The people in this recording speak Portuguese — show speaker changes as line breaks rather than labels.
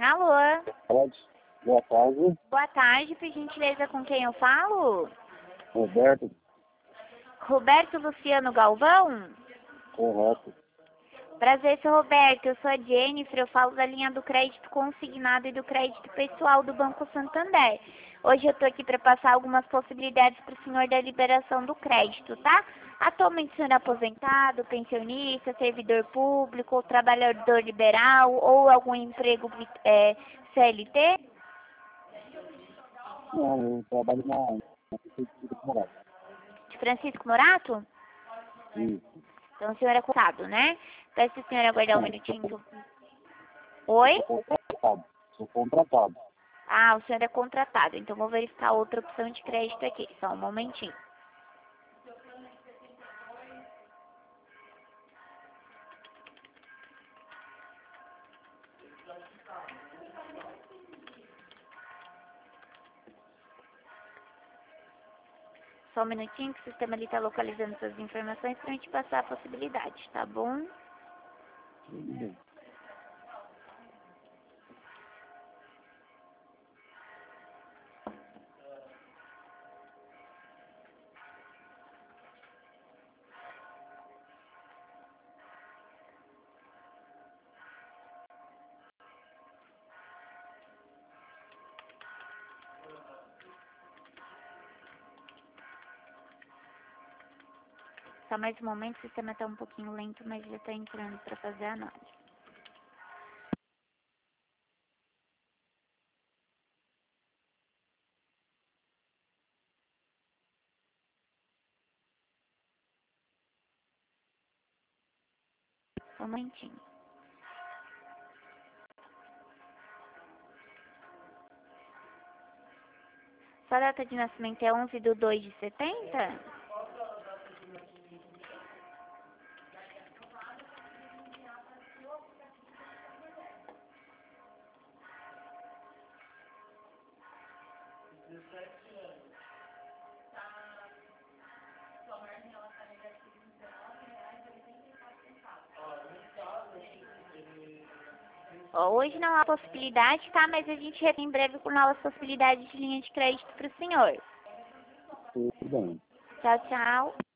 Alô?
Pode. Boa tarde.
Boa tarde, por gentileza, com quem eu falo?
Roberto.
Roberto Luciano Galvão?
Correto.
Prazer, seu Roberto. Eu sou a Jennifer, eu falo da linha do crédito consignado e do crédito pessoal do Banco Santander. Hoje eu tô aqui para passar algumas possibilidades para o senhor da liberação do crédito, tá? Atualmente o senhor é aposentado, pensionista, servidor público, ou trabalhador liberal ou algum emprego CLT?
Não, eu trabalho na Prefeitura de Morato.
De Francisco Morato?
Isso.
Então o senhor é contado, né? Peço o senhor aguardar um minutinho. Oi?
Sou contratado. Sou contratado.
Ah, o senhor é contratado. Então vou verificar outra opção de crédito aqui. Só um momentinho. Só um minutinho que o sistema ali está localizando suas informações para a gente passar a possibilidade, tá bom?
Tudo bem.
Só mais um momento, o sistema está um pouquinho lento, mas já está entrando para fazer a análise. Só um momentinho. Sua data de nascimento é 11/2/70? Ó, hoje não há possibilidade, tá? Mas a gente retorna em breve com novas possibilidades de linha de crédito para o senhor.
Tudo bem.
Tchau, tchau.